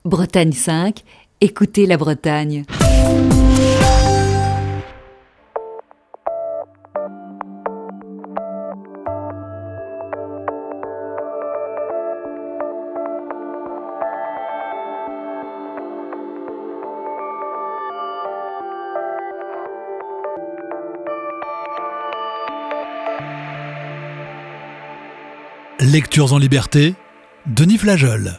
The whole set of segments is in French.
Bretagne 5, écoutez la Bretagne. Lectures en liberté, Denis Flageol.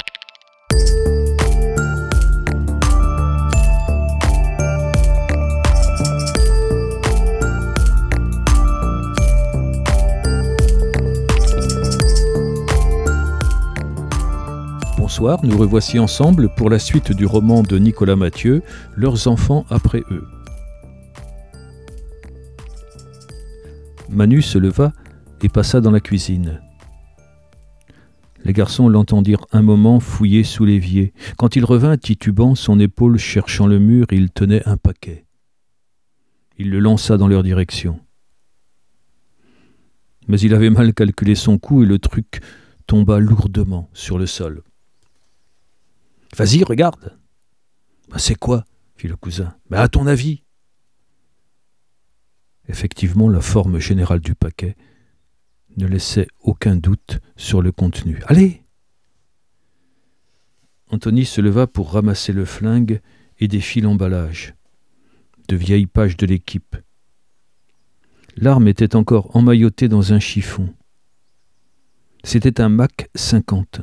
Bonsoir, nous revoici ensemble pour la suite du roman de Nicolas Mathieu, Leurs enfants après eux. Manu se leva et passa dans la cuisine. Les garçons l'entendirent un moment fouiller sous l'évier. Quand il revint titubant, son épaule cherchant le mur, il tenait un paquet. Il le lança dans leur direction. Mais il avait mal calculé son coup et le truc tomba lourdement sur le sol. « Vas-y, regarde !»« C'est quoi ?» fit le cousin. « À ton avis ?» Effectivement, la forme générale du paquet ne laissait aucun doute sur le contenu. « Allez !» Anthony se leva pour ramasser le flingue et défit l'emballage. De vieilles pages de l'équipe. L'arme était encore emmaillotée dans un chiffon. C'était un Mac 50.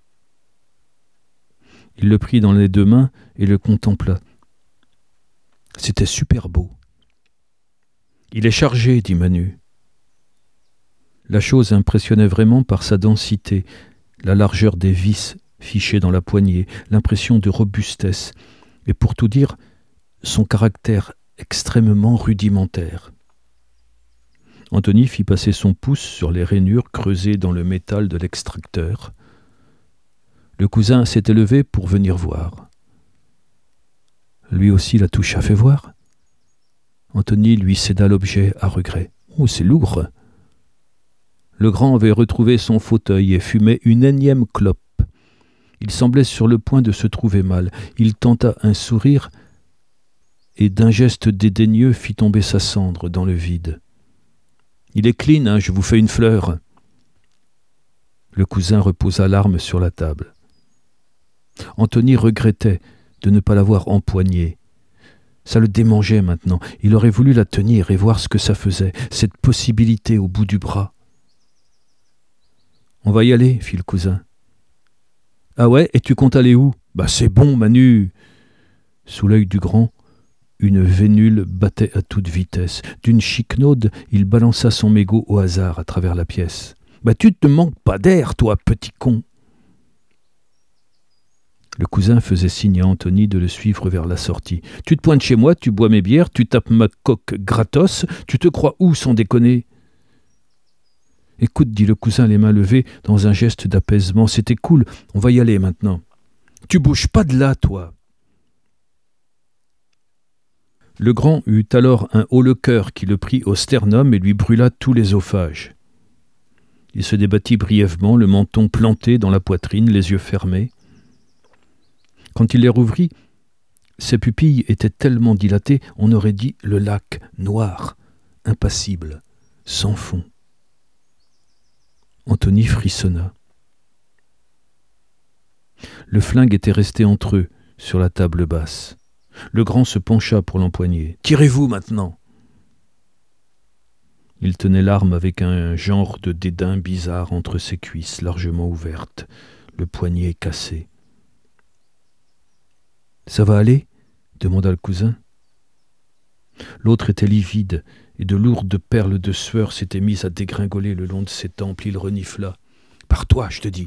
Il le prit dans les deux mains et le contempla. C'était super beau. « Il est chargé, dit Manu. » La chose impressionnait vraiment par sa densité, la largeur des vis fichées dans la poignée, l'impression de robustesse, et pour tout dire, son caractère extrêmement rudimentaire. Anthony fit passer son pouce sur les rainures creusées dans le métal de l'extracteur. Le cousin s'était levé pour venir voir. Lui aussi la toucha. « Fais voir ?» Anthony lui céda l'objet à regret. « Oh, c'est lourd !» Le grand avait retrouvé son fauteuil et fumait une énième clope. Il semblait sur le point de se trouver mal. Il tenta un sourire et d'un geste dédaigneux fit tomber sa cendre dans le vide. « Il est clean, hein, je vous fais une fleur. » Le cousin reposa l'arme sur la table. Anthony regrettait de ne pas l'avoir empoignée. Ça le démangeait maintenant. Il aurait voulu la tenir et voir ce que ça faisait, cette possibilité au bout du bras. « On va y aller, fit le cousin. »« Ah ouais, et tu comptes aller où ?»« C'est bon, Manu !» Sous l'œil du grand, une vénule battait à toute vitesse. D'une chiquenaude, il balança son mégot au hasard à travers la pièce. « Tu te manques pas d'air, toi, petit con !» Le cousin faisait signe à Anthony de le suivre vers la sortie. « Tu te pointes chez moi, tu bois mes bières, tu tapes ma coque gratos, tu te crois où sans déconner ?» « Écoute, dit le cousin les mains levées dans un geste d'apaisement, c'était cool, on va y aller maintenant. Tu bouges pas de là, toi !» Le grand eut alors un haut-le-cœur qui le prit au sternum et lui brûla tout l'œsophage. Il se débattit brièvement, le menton planté dans la poitrine, les yeux fermés. Quand il les rouvrit, ses pupilles étaient tellement dilatées, on aurait dit le lac noir, impassible, sans fond. Anthony frissonna. Le flingue était resté entre eux, sur la table basse. Le grand se pencha pour l'empoigner. « Tirez-vous maintenant !» Il tenait l'arme avec un genre de dédain bizarre entre ses cuisses largement ouvertes, le poignet cassé. « Ça va aller ?» demanda le cousin. L'autre était livide, et de lourdes perles de sueur s'étaient mises à dégringoler le long de ses tempes. Il renifla. « Pars-toi, je te dis !»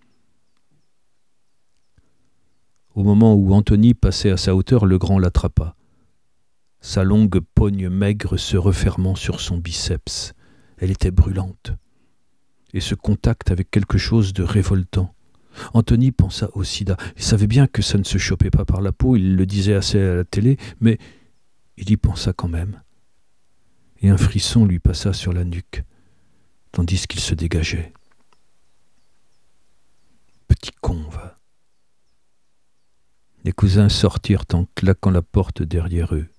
Au moment où Anthony passait à sa hauteur, le grand l'attrapa. Sa longue poigne maigre se refermant sur son biceps. Elle était brûlante. Et ce contact avec quelque chose de révoltant. Anthony pensa au sida. Il savait bien que ça ne se chopait pas par la peau, il le disait assez à la télé, mais il y pensa quand même. Et un frisson lui passa sur la nuque, tandis qu'il se dégageait. Petit con, va. Les cousins sortirent en claquant la porte derrière eux.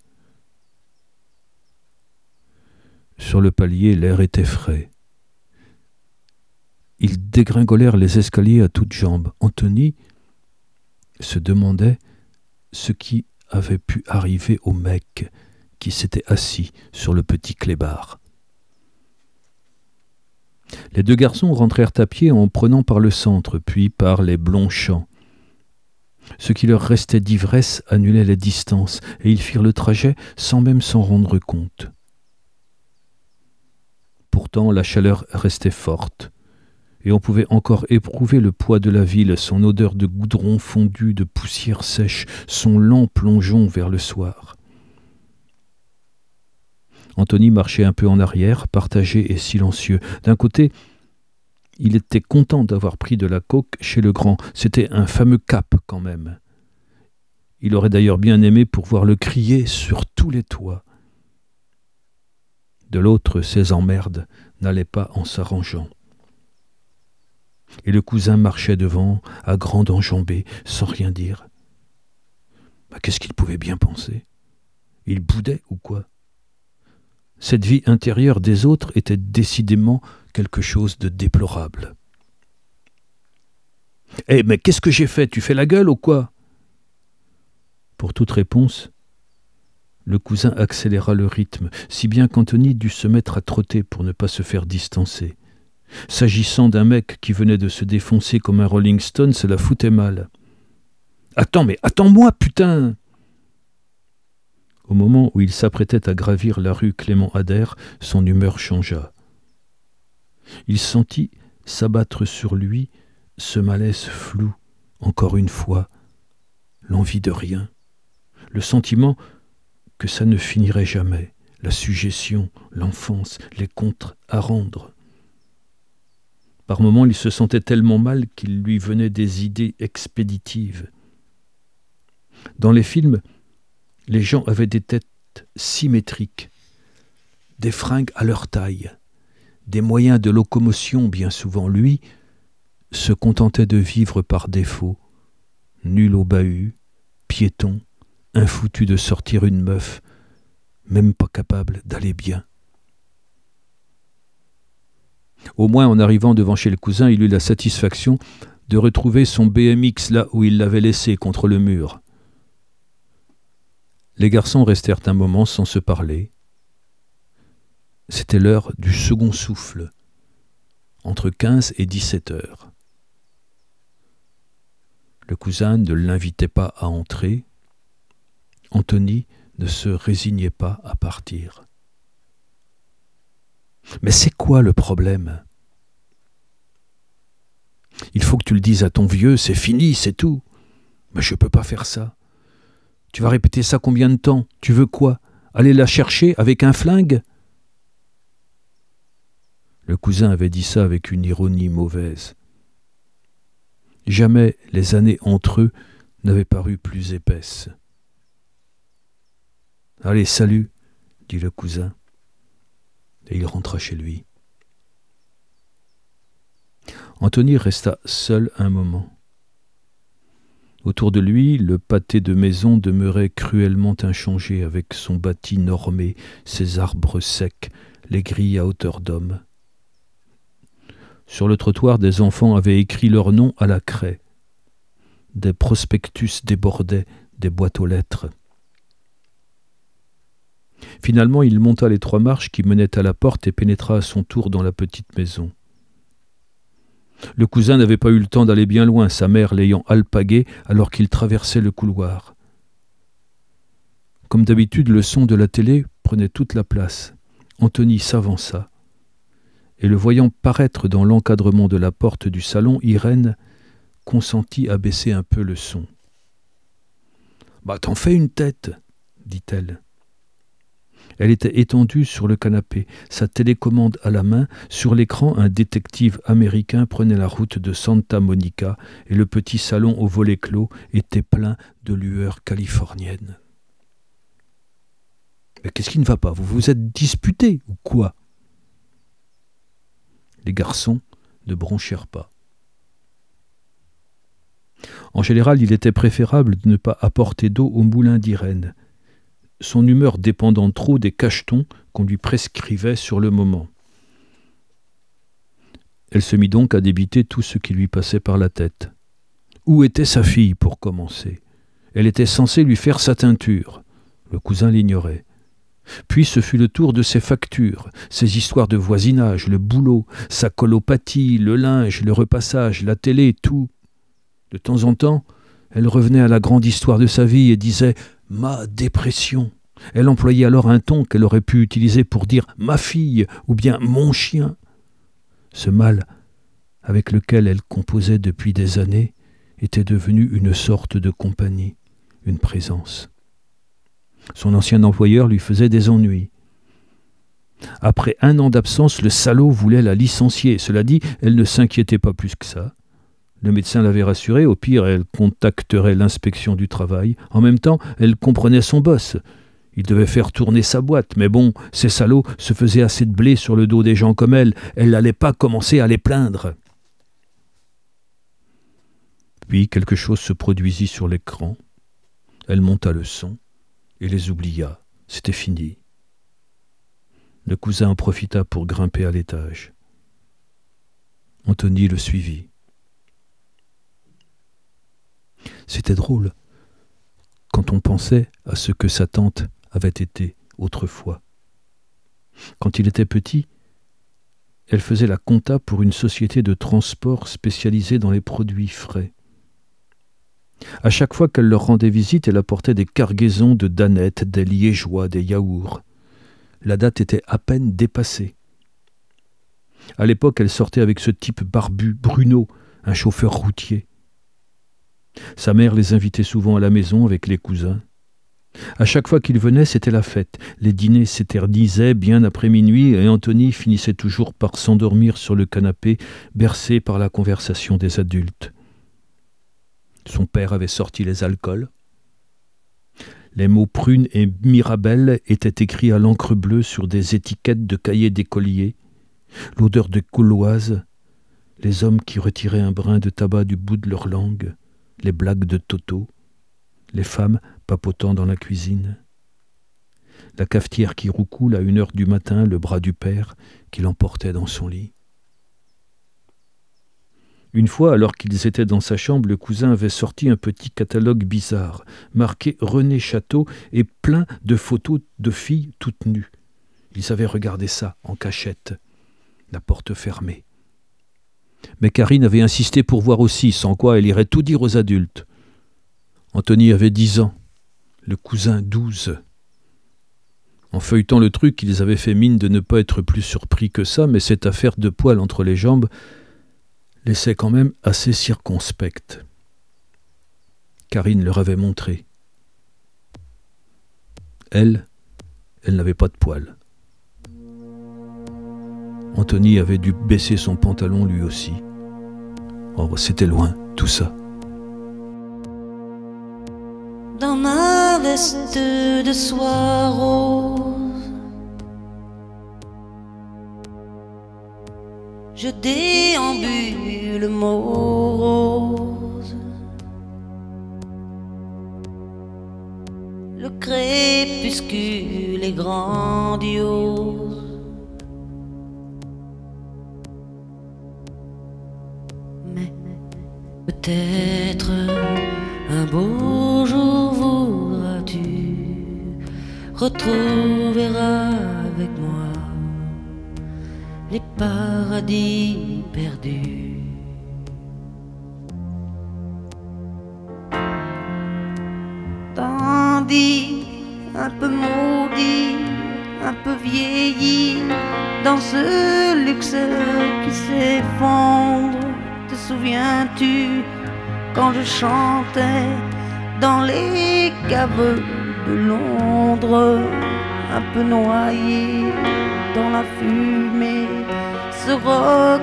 Sur le palier, l'air était frais. Ils dégringolèrent les escaliers à toutes jambes. Anthony se demandait ce qui avait pu arriver au mec qui s'était assis sur le petit clébard. Les deux garçons rentrèrent à pied en prenant par le centre, puis par les blonds champs. Ce qui leur restait d'ivresse annulait les distances, et ils firent le trajet sans même s'en rendre compte. Pourtant, la chaleur restait forte, et on pouvait encore éprouver le poids de la ville, son odeur de goudron fondu, de poussière sèche, son lent plongeon vers le soir. Anthony marchait un peu en arrière, partagé et silencieux. D'un côté, il était content d'avoir pris de la coke chez le grand. C'était un fameux cap, quand même. Il aurait d'ailleurs bien aimé pouvoir le crier sur tous les toits. De l'autre, ces emmerdes n'allaient pas en s'arrangeant. Et le cousin marchait devant, à grande enjambée, sans rien dire. Qu'est-ce qu'il pouvait bien penser ? Il boudait ou quoi ? Cette vie intérieure des autres était décidément quelque chose de déplorable. « Eh, mais qu'est-ce que j'ai fait ? Tu fais la gueule ou quoi ?» Pour toute réponse, le cousin accéléra le rythme, si bien qu'Anthony dut se mettre à trotter pour ne pas se faire distancer. S'agissant d'un mec qui venait de se défoncer comme un Rolling Stone, cela foutait mal. « Attends, mais attends-moi, putain !» Au moment où il s'apprêtait à gravir la rue Clément-Ader, son humeur changea. Il sentit s'abattre sur lui ce malaise flou, encore une fois, l'envie de rien, le sentiment que ça ne finirait jamais, la suggestion, l'enfance, les comptes à rendre. Par moments, il se sentait tellement mal qu'il lui venait des idées expéditives. Dans les films, les gens avaient des têtes symétriques, des fringues à leur taille, des moyens de locomotion bien souvent. Lui se contentait de vivre par défaut, nul au bahut, piéton, infoutu de sortir une meuf, même pas capable d'aller bien. Au moins, en arrivant devant chez le cousin, il eut la satisfaction de retrouver son BMX là où il l'avait laissé contre le mur. Les garçons restèrent un moment sans se parler. C'était l'heure du second souffle, entre 15 et 17 heures. Le cousin ne l'invitait pas à entrer. Anthony ne se résignait pas à partir. « Mais c'est quoi le problème ? Il faut que tu le dises à ton vieux, c'est fini, c'est tout. Mais je ne peux pas faire ça. Tu vas répéter ça combien de temps ? Tu veux quoi ? Aller la chercher avec un flingue ? » Le cousin avait dit ça avec une ironie mauvaise. Jamais les années entre eux n'avaient paru plus épaisses. « Allez, salut !» dit le cousin. Et il rentra chez lui. Anthony resta seul un moment. Autour de lui, le pâté de maison demeurait cruellement inchangé avec son bâti normé, ses arbres secs, les grilles à hauteur d'homme. Sur le trottoir, des enfants avaient écrit leur nom à la craie. Des prospectus débordaient des boîtes aux lettres. Finalement, il monta les 3 marches qui menaient à la porte et pénétra à son tour dans la petite maison. Le cousin n'avait pas eu le temps d'aller bien loin, sa mère l'ayant alpagué alors qu'il traversait le couloir. Comme d'habitude, le son de la télé prenait toute la place. Anthony s'avança, et le voyant paraître dans l'encadrement de la porte du salon, Irène consentit à baisser un peu le son. « Bah, t'en fais une tête !» dit-elle. Elle était étendue sur le canapé, sa télécommande à la main. Sur l'écran, un détective américain prenait la route de Santa Monica et le petit salon au volet clos était plein de lueurs californiennes. « Mais qu'est-ce qui ne va pas ? Vous vous êtes disputés ou quoi ?» Les garçons ne bronchèrent pas. En général, il était préférable de ne pas apporter d'eau au moulin d'Irène, son humeur dépendant trop des cachetons qu'on lui prescrivait sur le moment. Elle se mit donc à débiter tout ce qui lui passait par la tête. Où était sa fille, pour commencer ? Elle était censée lui faire sa teinture. Le cousin l'ignorait. Puis ce fut le tour de ses factures, ses histoires de voisinage, le boulot, sa colopathie, le linge, le repassage, la télé, tout. De temps en temps, elle revenait à la grande histoire de sa vie et disait « ma dépression ». Elle employait alors un ton qu'elle aurait pu utiliser pour dire « ma fille » ou bien « mon chien ». Ce mal, avec lequel elle composait depuis des années, était devenu une sorte de compagnie, une présence. Son ancien employeur lui faisait des ennuis. Après 1 an d'absence, le salaud voulait la licencier. Cela dit, elle ne s'inquiétait pas plus que ça. Le médecin l'avait rassurée, au pire, elle contacterait l'inspection du travail. En même temps, elle comprenait son boss. Il devait faire tourner sa boîte, mais bon, ces salauds se faisaient assez de blé sur le dos des gens comme elle n'allait pas commencer à les plaindre. Puis quelque chose se produisit sur l'écran. Elle monta le son et les oublia. C'était fini. Le cousin en profita pour grimper à l'étage. Anthony le suivit. C'était drôle quand on pensait à ce que sa tante avait été autrefois. Quand il était petit, elle faisait la compta pour une société de transport spécialisée dans les produits frais. À chaque fois qu'elle leur rendait visite, elle apportait des cargaisons de danettes, des liégeois, des yaourts. La date était à peine dépassée. À l'époque, elle sortait avec ce type barbu, Bruno, un chauffeur routier. Sa mère les invitait souvent à la maison avec les cousins. À chaque fois qu'ils venaient, c'était la fête. Les dîners s'éternisaient bien après minuit et Anthony finissait toujours par s'endormir sur le canapé, bercé par la conversation des adultes. Son père avait sorti les alcools. Les mots prune et mirabelle étaient écrits à l'encre bleue sur des étiquettes de cahiers d'écoliers. L'odeur de gauloise, les hommes qui retiraient un brin de tabac du bout de leur langue, les blagues de Toto, les femmes papotant dans la cuisine. La cafetière qui roucoule à 1h du matin, le bras du père qui l'emportait dans son lit. Une fois, alors qu'ils étaient dans sa chambre, le cousin avait sorti un petit catalogue bizarre, marqué René Château et plein de photos de filles toutes nues. Ils avaient regardé ça en cachette, la porte fermée. Mais Karine avait insisté pour voir aussi, sans quoi elle irait tout dire aux adultes. Anthony avait 10 ans, le cousin 12. En feuilletant le truc, ils avaient fait mine de ne pas être plus surpris que ça, mais cette affaire de poils entre les jambes laissait quand même assez circonspecte. Karine leur avait montré. Elle n'avait pas de poils. Anthony avait dû baisser son pantalon lui aussi. Oh, c'était loin, tout ça. Dans ma veste de soie rose, je déambule morose. Le crépuscule est grandiose. Mais peut-être un beau jour voudras-tu retrouver avec moi les paradis perdus. Tandis un peu maudit, un peu vieilli, dans ce luxe qui s'effondre, te souviens-tu quand je chantais dans les caves de Londres, un peu noyé dans la fumée, ce rock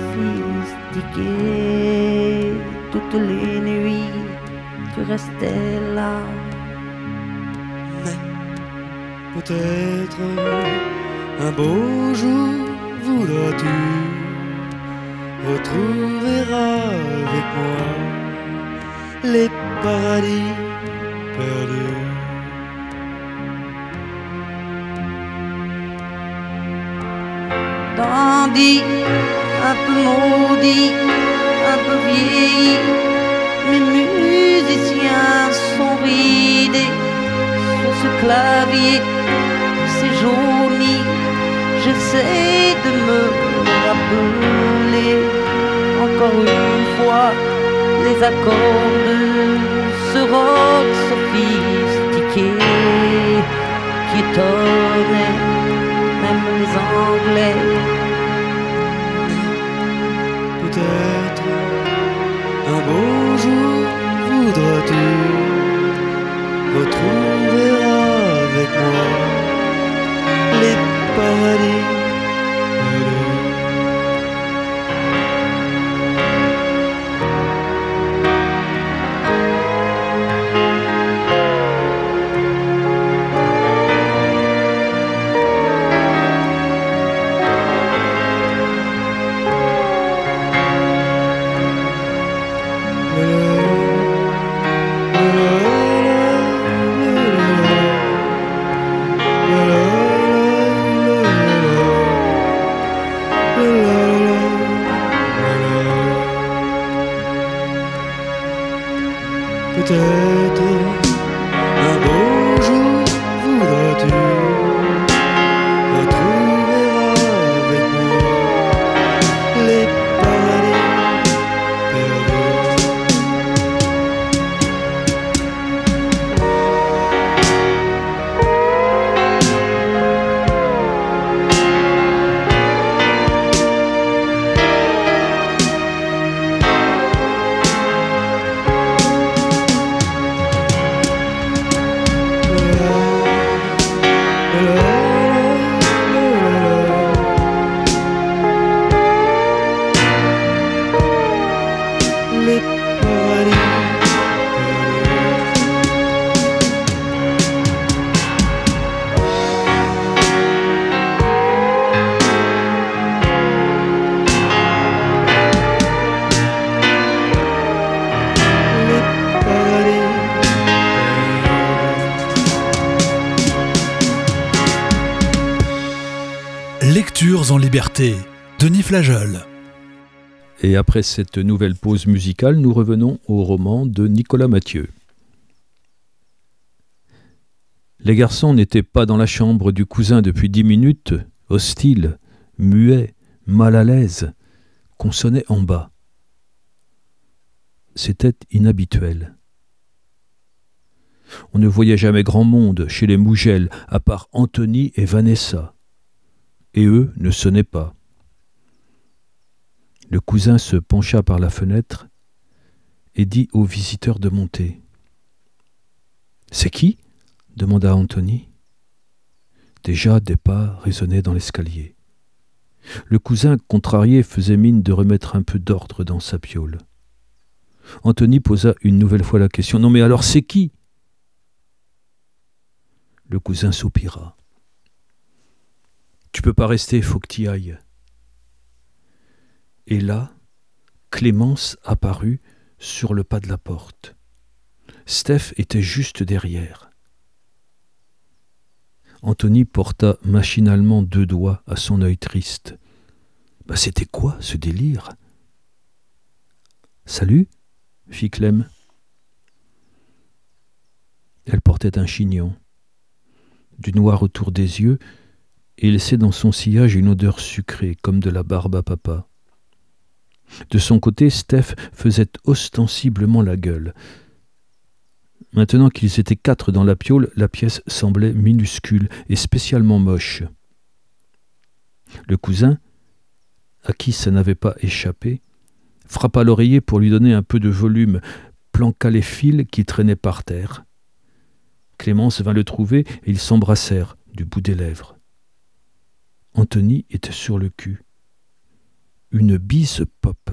sophistiqué. Toutes les nuits, tu restais là. Mais peut-être un beau jour voudras-tu retrouver avec moi les paradis perdus. Dandy, un peu maudit, un peu vieilli, mes musiciens sont ridés sur ce clavier, c'est jauni. J'essaie de me rappeler encore une fois les accords de ce rock sophistiqué qui étonnait même les Anglais. Peut-être un beau jour voudras-tu retrouver avec moi les paradis perdus. Peut-être un beau jour voudras-tu retrouver avec moi les paradis perdus. Les paradis Lectures en liberté, Denis Flageol. Et après cette nouvelle pause musicale, nous revenons au roman de Nicolas Mathieu. Les garçons n'étaient pas dans la chambre du cousin depuis 10 minutes, hostiles, muets, mal à l'aise, qu'on sonnait en bas. C'était inhabituel. On ne voyait jamais grand monde chez les Mougel, à part Anthony et Vanessa. Et eux ne sonnaient pas. Le cousin se pencha par la fenêtre et dit au visiteur de monter. « C'est qui ?» demanda Anthony. Déjà des pas résonnaient dans l'escalier. Le cousin, contrarié, faisait mine de remettre un peu d'ordre dans sa piaule. Anthony posa une nouvelle fois la question. « Non mais alors c'est qui ?» Le cousin soupira. « Tu peux pas rester, faut que t'y ailles. » Et là, Clémence apparut sur le pas de la porte. Steph était juste derrière. Anthony porta machinalement 2 doigts à son œil triste. C'était quoi ce délire ? « Salut » fit Clem. Elle portait un chignon, du noir autour des yeux, et laissait dans son sillage une odeur sucrée, comme de la barbe à papa. De son côté, Steph faisait ostensiblement la gueule. Maintenant qu'ils étaient 4 dans la piaule, la pièce semblait minuscule et spécialement moche. Le cousin, à qui ça n'avait pas échappé, frappa l'oreiller pour lui donner un peu de volume, planqua les fils qui traînaient par terre. Clémence vint le trouver et ils s'embrassèrent du bout des lèvres. Anthony était sur le cul. Une bise pop.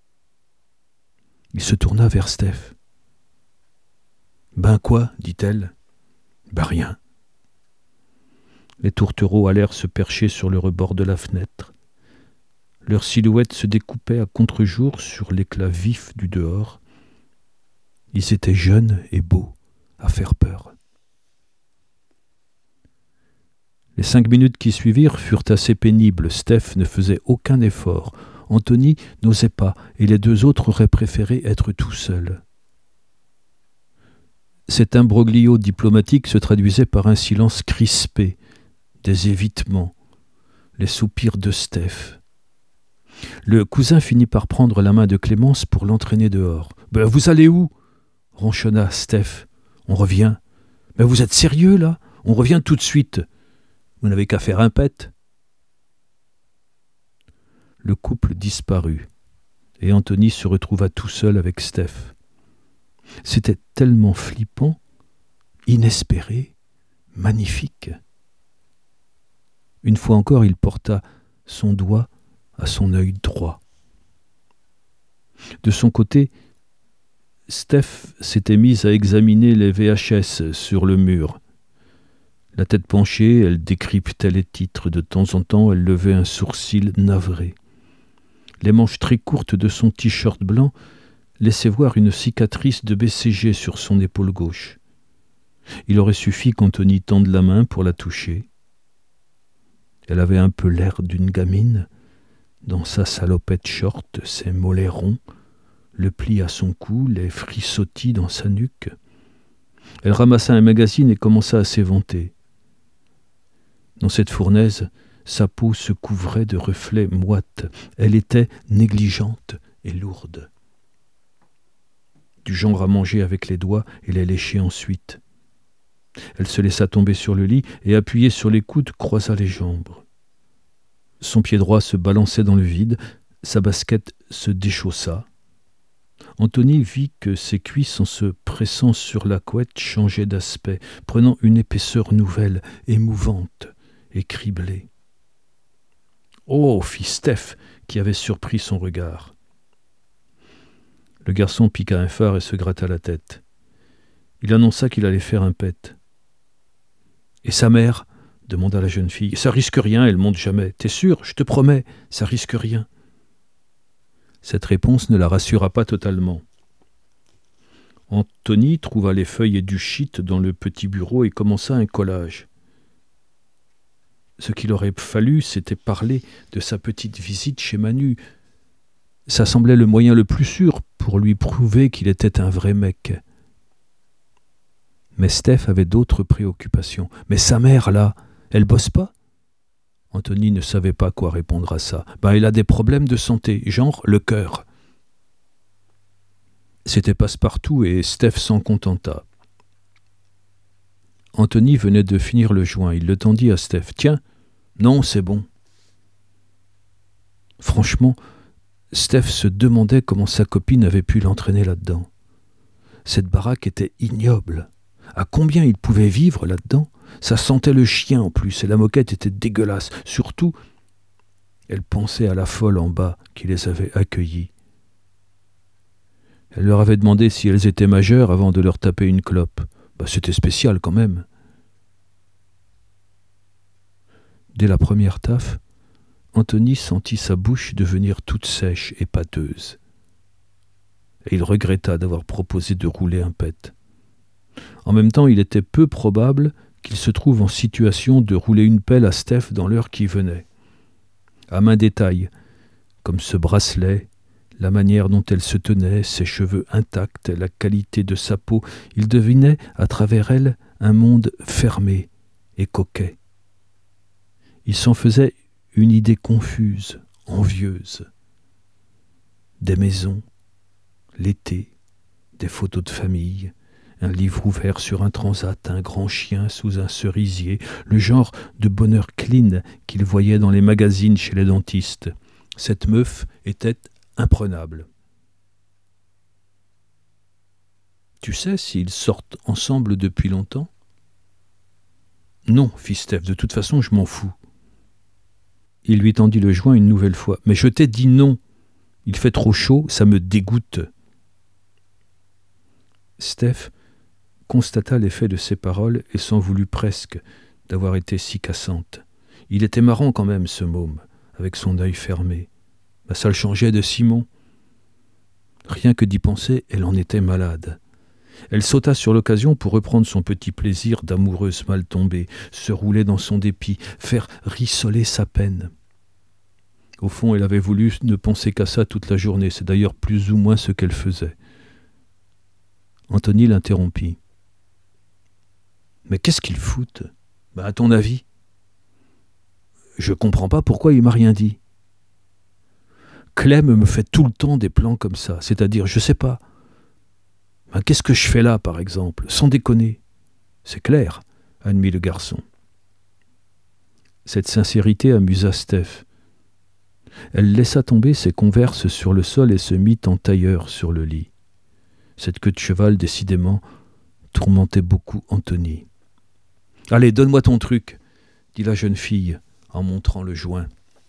Il se tourna vers Steph. « Ben quoi ?» dit-elle. « Ben rien. » Les tourtereaux allèrent se percher sur le rebord de la fenêtre. Leurs silhouettes se découpaient à contre-jour sur l'éclat vif du dehors. Ils étaient jeunes et beaux, à faire peur. Les 5 minutes qui suivirent furent assez pénibles. Steph ne faisait aucun effort. Anthony n'osait pas, et les 2 autres auraient préféré être tout seuls. Cet imbroglio diplomatique se traduisait par un silence crispé, des évitements, les soupirs de Steph. Le cousin finit par prendre la main de Clémence pour l'entraîner dehors. « Vous allez où ?» ronchonna Steph. « On revient. »« Mais vous êtes sérieux, là ? On revient tout de suite. Vous n'avez qu'à faire un pet. » Le couple disparut, et Anthony se retrouva tout seul avec Steph. C'était tellement flippant, inespéré, magnifique. Une fois encore, il porta son doigt à son œil droit. De son côté, Steph s'était mise à examiner les VHS sur le mur. La tête penchée, elle décryptait les titres. De temps en temps, elle levait un sourcil navré. Les manches très courtes de son t-shirt blanc laissaient voir une cicatrice de BCG sur son épaule gauche. Il aurait suffi qu'Anthony tende la main pour la toucher. Elle avait un peu l'air d'une gamine, dans sa salopette short, ses mollets ronds, le pli à son cou, les frissottis dans sa nuque. Elle ramassa un magazine et commença à s'éventer. Dans cette fournaise, sa peau se couvrait de reflets moites. Elle était négligente et lourde. Du genre à manger avec les doigts et les lécher ensuite. Elle se laissa tomber sur le lit et, appuyée sur les coudes, croisa les jambes. Son pied droit se balançait dans le vide, sa basket se déchaussa. Anthony vit que ses cuisses, en se pressant sur la couette, changeaient d'aspect, prenant une épaisseur nouvelle, émouvante et criblée. « Oh !» fit Steph, qui avait surpris son regard. Le garçon piqua un phare et se gratta la tête. Il annonça qu'il allait faire un pet. « Et sa mère ?» demanda la jeune fille. « Ça risque rien, elle monte jamais. T'es sûr ? Je te promets, ça risque rien. » Cette réponse ne la rassura pas totalement. Anthony trouva les feuilles et du shit dans le petit bureau et commença un collage. Ce qu'il aurait fallu, c'était parler de sa petite visite chez Manu. Ça semblait le moyen le plus sûr pour lui prouver qu'il était un vrai mec. Mais Steph avait d'autres préoccupations. « Mais sa mère, là, elle bosse pas ?» Anthony ne savait pas quoi répondre à ça. « Elle a des problèmes de santé, genre le cœur. » C'était passe-partout et Steph s'en contenta. Anthony venait de finir le joint. Il le tendit à Steph. « Tiens, non, c'est bon. » Franchement, Steph se demandait comment sa copine avait pu l'entraîner là-dedans. Cette baraque était ignoble. À combien il pouvait vivre là-dedans ? Ça sentait le chien en plus, et la moquette était dégueulasse. Surtout, elle pensait à la folle en bas qui les avait accueillis. Elle leur avait demandé si elles étaient majeures avant de leur taper une clope. C'était spécial quand même. Dès la première taffe, Anthony sentit sa bouche devenir toute sèche et pâteuse. Et il regretta d'avoir proposé de rouler un pet. En même temps, il était peu probable qu'il se trouve en situation de rouler une pelle à Steph dans l'heure qui venait. À main détail, comme ce bracelet, la manière dont elle se tenait, ses cheveux intacts, la qualité de sa peau, il devinait à travers elle un monde fermé et coquet. Il s'en faisait une idée confuse, envieuse. Des maisons, l'été, des photos de famille, un livre ouvert sur un transat, un grand chien sous un cerisier, le genre de bonheur clean qu'il voyait dans les magazines chez les dentistes. Cette meuf était imprenable. « Tu sais s'ils sortent ensemble depuis longtemps ?»« Non, fit Steph, de toute façon je m'en fous. » Il lui tendit le joint une nouvelle fois. « Mais je t'ai dit non. Il fait trop chaud, ça me dégoûte. » Steph constata l'effet de ses paroles et s'en voulut presque d'avoir été si cassante. Il était marrant quand même, ce môme, avec son œil fermé. Ça le changeait de Simon. Rien que d'y penser, elle en était malade. Elle sauta sur l'occasion pour reprendre son petit plaisir d'amoureuse mal tombée, se rouler dans son dépit, faire rissoler sa peine. Au fond, elle avait voulu ne penser qu'à ça toute la journée. C'est d'ailleurs plus ou moins ce qu'elle faisait. Anthony l'interrompit. « Mais qu'est-ce qu'ils foutent ? À ton avis ? Je comprends pas pourquoi il m'a rien dit. Clem me fait tout le temps des plans comme ça, c'est-à-dire, je sais pas. Qu'est-ce que je fais là, par exemple ? Sans déconner. C'est clair, admit le garçon. Cette sincérité amusa Steph. Elle laissa tomber ses converses sur le sol et se mit en tailleur sur le lit. Cette queue de cheval, décidément, tourmentait beaucoup Anthony. « Allez, donne-moi ton truc !» dit la jeune fille en montrant le joint.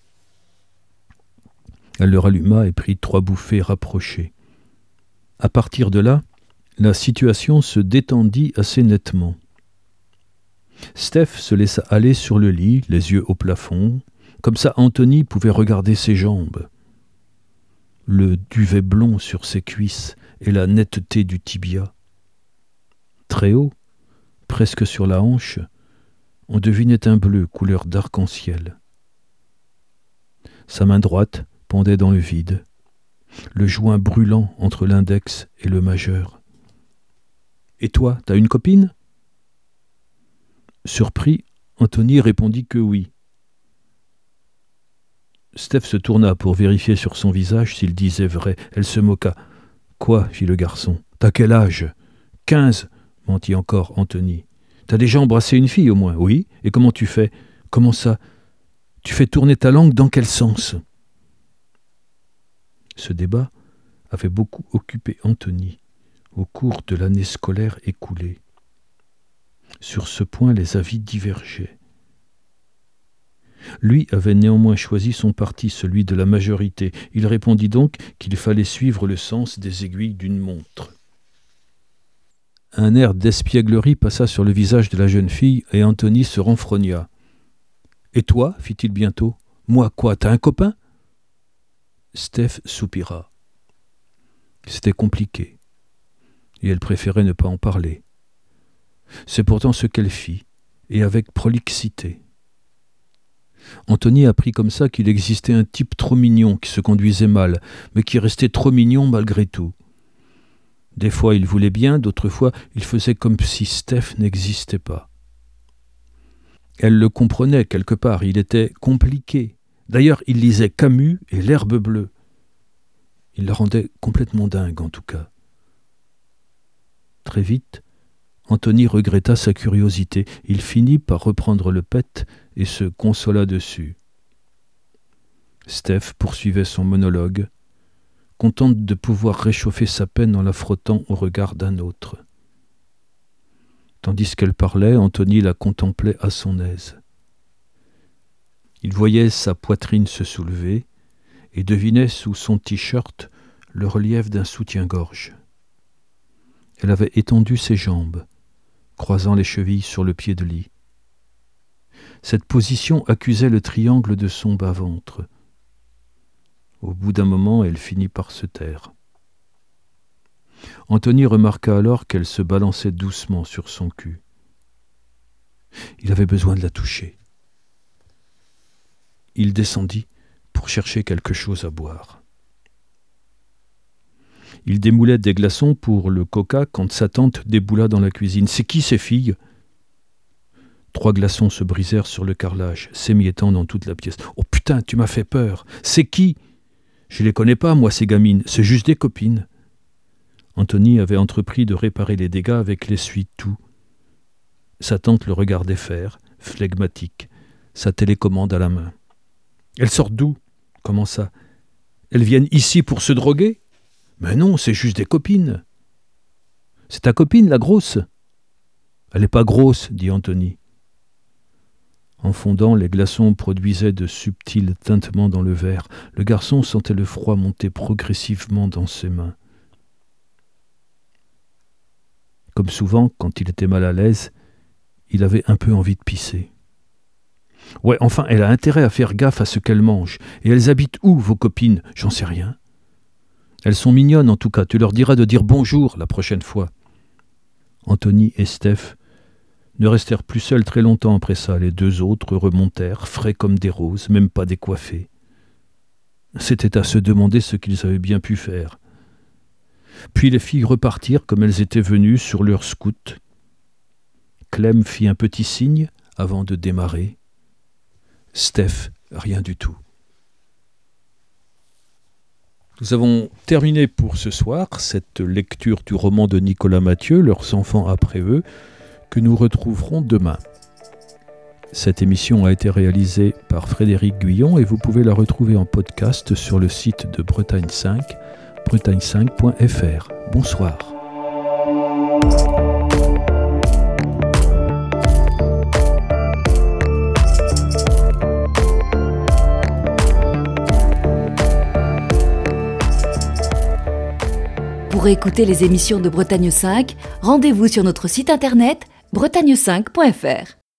Elle le ralluma et prit 3 bouffées rapprochées. À partir de là, la situation se détendit assez nettement. Steph se laissa aller sur le lit, les yeux au plafond. Comme ça, Anthony pouvait regarder ses jambes. Le duvet blond sur ses cuisses et la netteté du tibia. Très haut, presque sur la hanche, on devinait un bleu couleur d'arc-en-ciel. Sa main droite pendait dans le vide, le joint brûlant entre l'index et le majeur. « Et toi, t'as une copine ?» Surpris, Anthony répondit que oui. Steph se tourna pour vérifier sur son visage s'il disait vrai. Elle se moqua. « Quoi ?» fit le garçon. « T'as quel âge ?»« 15 » mentit encore Anthony. « T'as déjà embrassé une fille au moins ?»« Oui. Et comment tu fais ?»« Comment ça ? Tu fais tourner ta langue dans quel sens ?» Ce débat avait beaucoup occupé Anthony au cours de l'année scolaire écoulée. Sur ce point, les avis divergeaient. Lui avait néanmoins choisi son parti, celui de la majorité. Il répondit donc qu'il fallait suivre le sens des aiguilles d'une montre. Un air d'espièglerie passa sur le visage de la jeune fille et Anthony se renfrogna. « Et toi ?» fit-il bientôt. « Moi quoi, t'as un copain ?» Steph soupira. C'était compliqué, et elle préférait ne pas en parler. C'est pourtant ce qu'elle fit, et avec prolixité. Anthony apprit comme ça qu'il existait un type trop mignon qui se conduisait mal, mais qui restait trop mignon malgré tout. Des fois il voulait bien, d'autres fois il faisait comme si Steph n'existait pas. Elle le comprenait quelque part, il était compliqué. D'ailleurs, il lisait Camus et l'herbe bleue. Il la rendait complètement dingue, en tout cas. Très vite, Anthony regretta sa curiosité. Il finit par reprendre le pet et se consola dessus. Steph poursuivait son monologue, contente de pouvoir réchauffer sa peine en la frottant au regard d'un autre. Tandis qu'elle parlait, Anthony la contemplait à son aise. Il voyait sa poitrine se soulever et devinait sous son t-shirt le relief d'un soutien-gorge. Elle avait étendu ses jambes, croisant les chevilles sur le pied de lit. Cette position accusait le triangle de son bas-ventre. Au bout d'un moment, elle finit par se taire. Anthony remarqua alors qu'elle se balançait doucement sur son cul. Il avait besoin de la toucher. Il descendit pour chercher quelque chose à boire. Il démoulait des glaçons pour le coca quand sa tante déboula dans la cuisine. « C'est qui ces filles ?» 3 glaçons se brisèrent sur le carrelage, s'émiettant dans toute la pièce. « Oh putain, tu m'as fait peur ! C'est qui ?»« Je les connais pas, moi, ces gamines. C'est juste des copines. » Anthony avait entrepris de réparer les dégâts avec l'essuie-tout. Sa tante le regardait faire, flegmatique, sa télécommande à la main. « Elles sortent d'où ? Comment ça ? Elles viennent ici pour se droguer ? Mais non, c'est juste des copines. »« C'est ta copine, la grosse ?»« Elle n'est pas grosse, » dit Anthony. En fondant, les glaçons produisaient de subtils tintements dans le verre. Le garçon sentait le froid monter progressivement dans ses mains. Comme souvent, quand il était mal à l'aise, il avait un peu envie de pisser. « Ouais, enfin, elle a intérêt à faire gaffe à ce qu'elle mange. Et elles habitent où, vos copines ? J'en sais rien. Elles sont mignonnes, en tout cas. Tu leur diras de dire bonjour la prochaine fois. » Anthony et Steph ne restèrent plus seuls très longtemps après ça. Les deux autres remontèrent, frais comme des roses, même pas décoiffés. C'était à se demander ce qu'ils avaient bien pu faire. Puis les filles repartirent comme elles étaient venues sur leur scout. Clem fit un petit signe avant de démarrer. Steph, rien du tout. Nous avons terminé pour ce soir cette lecture du roman de Nicolas Mathieu, Leurs enfants après eux, que nous retrouverons demain. Cette émission a été réalisée par Frédéric Guyon et vous pouvez la retrouver en podcast sur le site de Bretagne 5, bretagne5.fr. Bonsoir. Pour écouter les émissions de Bretagne 5, rendez-vous sur notre site internet bretagne5.fr.